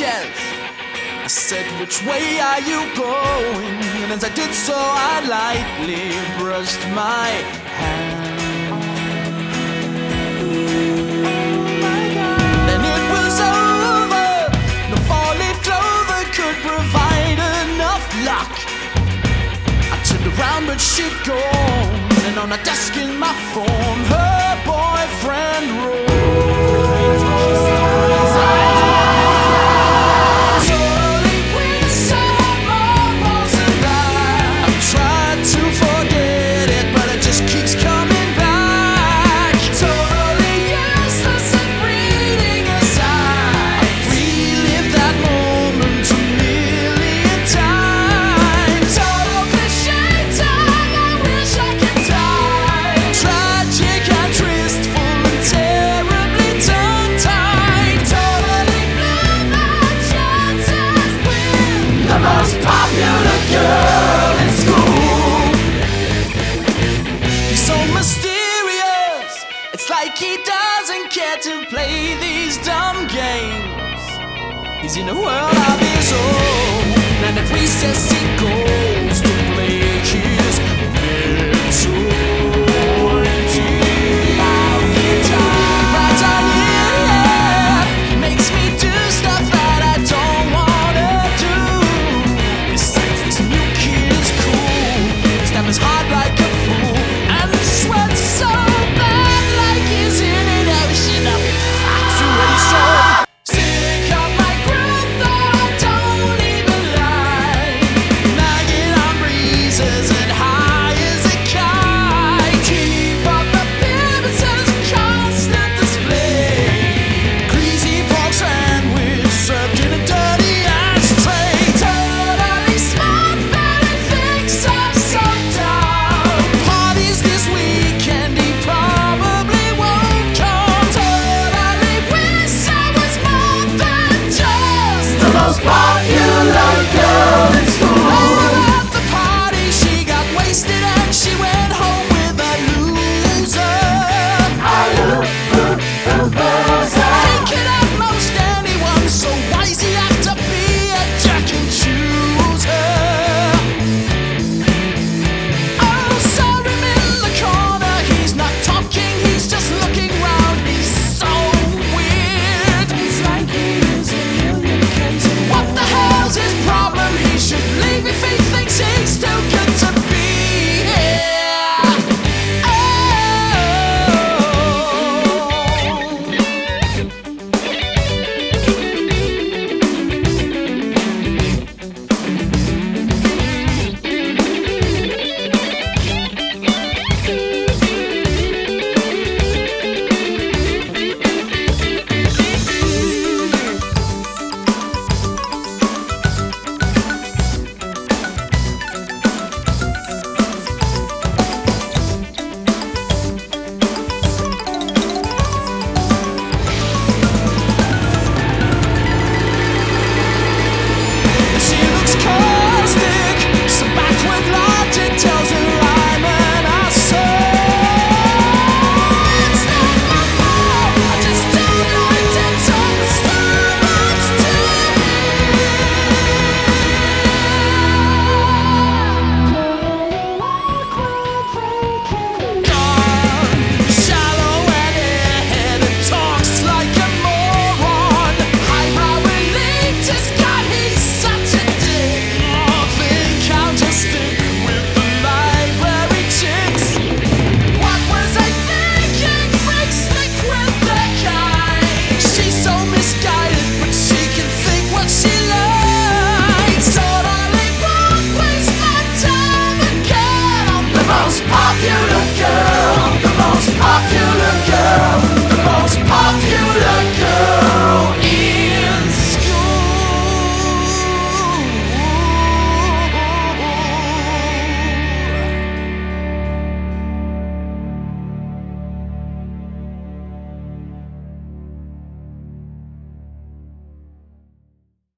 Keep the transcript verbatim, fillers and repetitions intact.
stitches. I said, which way are you going? And as I did so, I lightly brushed my hand. And it was over. No four-leaf clover could provide enough luck. I turned around, but she'd gone. And on a desk in my phone, her boyfriend wrote. Most popular girl in school. He's so mysterious. It's like he doesn't care to play these dumb games. He's in a world of his own, and at recess he goes to play his mental